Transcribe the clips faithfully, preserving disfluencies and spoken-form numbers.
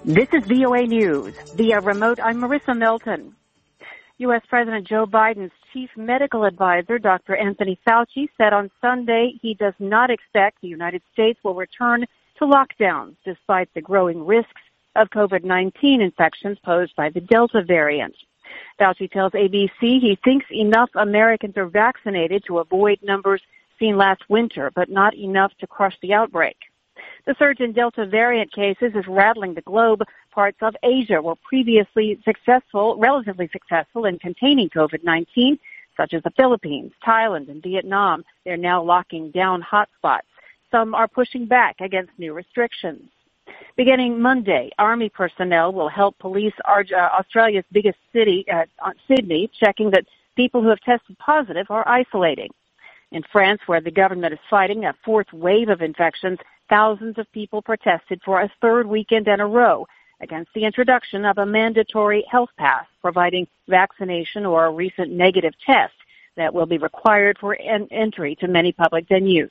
This is V O A News. Via remote, I'm Marissa Melton. U S. President Joe Biden's chief medical advisor, Doctor Anthony Fauci, said on Sunday he does not expect the United States will return to lockdowns despite the growing risks of COVID nineteen infections posed by the Delta variant. Fauci tells A B C he thinks enough Americans are vaccinated to avoid numbers seen last winter, but not enough to crush the outbreak. The surge in Delta variant cases is rattling the globe. Parts of Asia were previously successful, relatively successful in containing COVID nineteen, such as the Philippines, Thailand, and Vietnam. They're now locking down hotspots. Some are pushing back against new restrictions. Beginning Monday, Army personnel will help police Australia's biggest city, uh, Sydney, checking that people who have tested positive are isolating. In France, where the government is fighting a fourth wave of infections, thousands of people protested for a third weekend in a row against the introduction of a mandatory health pass, providing vaccination or a recent negative test that will be required for en- entry to many public venues.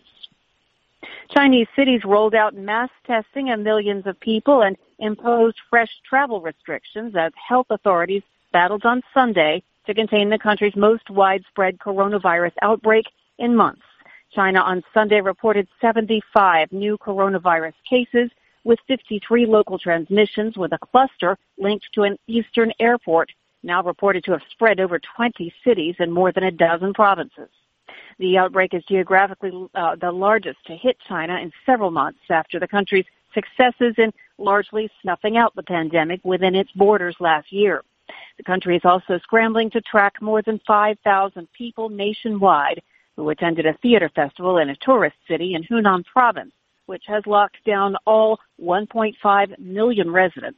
Chinese cities rolled out mass testing of millions of people and imposed fresh travel restrictions as health authorities battled on Sunday to contain the country's most widespread coronavirus outbreak in months. China on Sunday reported seventy-five new coronavirus cases with fifty-three local transmissions, with a cluster linked to an eastern airport now reported to have spread over twenty cities in more than a dozen provinces. The outbreak is geographically uh, the largest to hit China in several months after the country's successes in largely snuffing out the pandemic within its borders last year. The country is also scrambling to track more than five thousand people nationwide who attended a theater festival in a tourist city in Hunan province, which has locked down all one point five million residents.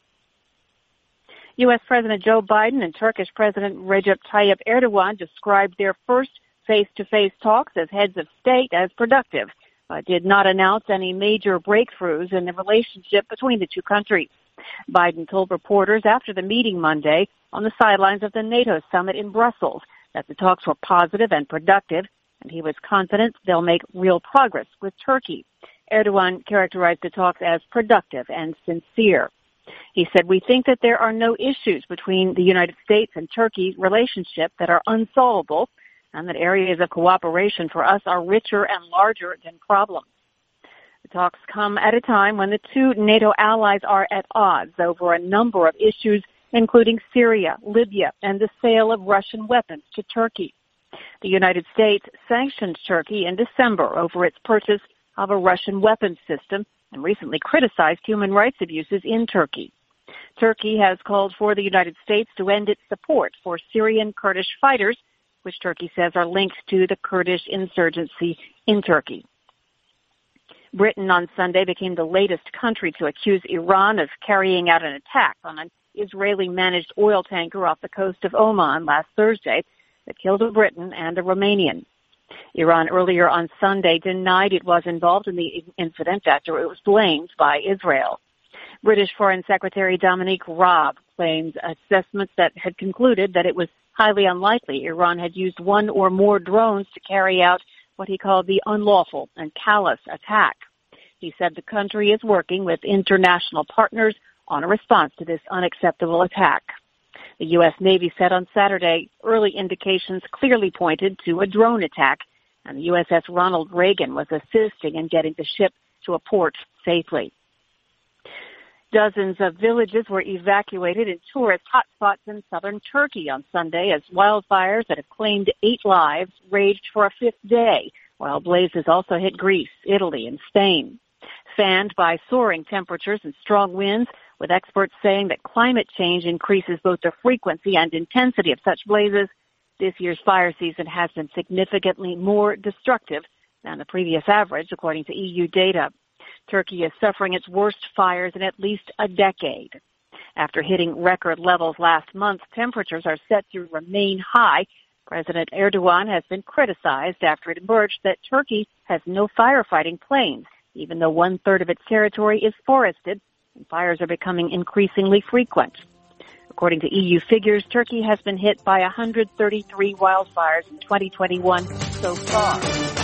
U S. President Joe Biden and Turkish President Recep Tayyip Erdogan described their first face-to-face talks as heads of state as productive, but did not announce any major breakthroughs in the relationship between the two countries. Biden told reporters after the meeting Monday on the sidelines of the NATO summit in Brussels that the talks were positive and productive, and he was confident they'll make real progress with Turkey. Erdogan characterized the talks as productive and sincere. He said, "We think that there are no issues between the United States and Turkey's relationship that are unsolvable, and that areas of cooperation for us are richer and larger than problems." The talks come at a time when the two NATO allies are at odds over a number of issues, including Syria, Libya, and the sale of Russian weapons to Turkey. The United States sanctioned Turkey in December over its purchase of a Russian weapons system and recently criticized human rights abuses in Turkey. Turkey has called for the United States to end its support for Syrian Kurdish fighters, which Turkey says are linked to the Kurdish insurgency in Turkey. Britain on Sunday became the latest country to accuse Iran of carrying out an attack on an Israeli-managed oil tanker off the coast of Oman last Thursday that killed a Briton and a Romanian. Iran earlier on Sunday denied it was involved in the incident after it was blamed by Israel. British Foreign Secretary Dominique Raab claims assessments that had concluded that it was highly unlikely Iran had used one or more drones to carry out what he called the unlawful and callous attack. He said the country is working with international partners on a response to this unacceptable attack. The U S. Navy said on Saturday early indications clearly pointed to a drone attack, and the U S S Ronald Reagan was assisting in getting the ship to a port safely. Dozens of villages were evacuated in tourist hotspots in southern Turkey on Sunday as wildfires that have claimed eight lives raged for a fifth day, while blazes also hit Greece, Italy, and Spain. Fanned by soaring temperatures and strong winds, with experts saying that climate change increases both the frequency and intensity of such blazes, this year's fire season has been significantly more destructive than the previous average, according to E U data. Turkey is suffering its worst fires in at least a decade. After hitting record levels last month, temperatures are set to remain high. President Erdogan has been criticized after it emerged that Turkey has no firefighting planes, even though one-third of its territory is forested, and fires are becoming increasingly frequent. According to E U figures, Turkey has been hit by one hundred thirty-three wildfires in twenty twenty-one so far.